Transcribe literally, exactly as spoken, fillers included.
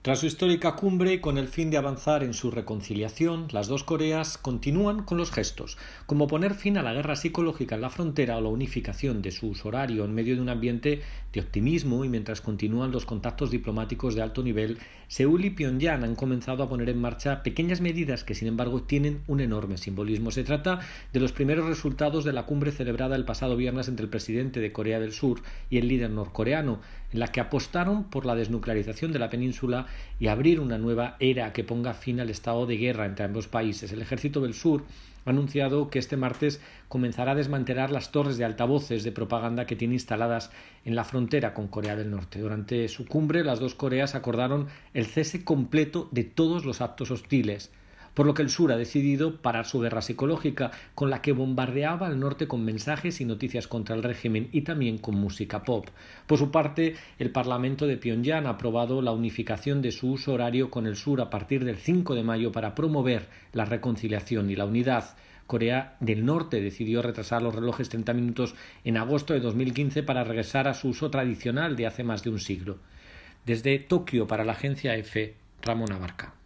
Tras su histórica cumbre y con el fin de avanzar en su reconciliación, las dos Coreas continúan con los gestos, como poner fin a la guerra psicológica en la frontera o la unificación de su uso horario en medio de un ambiente de optimismo y mientras continúan los contactos diplomáticos de alto nivel. Seúl y Pyongyang han comenzado a poner en marcha pequeñas medidas que sin embargo tienen un enorme simbolismo. Se trata de los primeros resultados de la cumbre celebrada el pasado viernes entre el presidente de Corea del Sur y el líder norcoreano, en la que apostaron por la desnuclearización de la península y abrir una nueva era que ponga fin al estado de guerra entre ambos países. El ejército del sur ha anunciado que este martes comenzará a desmantelar las torres de altavoces de propaganda que tiene instaladas en la frontera con Corea del Norte. Durante su cumbre, las dos Coreas acordaron el cese completo de todos los actos hostiles, por lo que el sur ha decidido parar su guerra psicológica, con la que bombardeaba al norte con mensajes y noticias contra el régimen y también con música pop. Por su parte, el Parlamento de Pyongyang ha aprobado la unificación de su uso horario con el sur a partir del cinco de mayo para promover la reconciliación y la unidad. Corea del Norte decidió retrasar los relojes treinta minutos en agosto de dos mil quince para regresar a su uso tradicional de hace más de un siglo. Desde Tokio, para la agencia EFE, Ramón Abarca.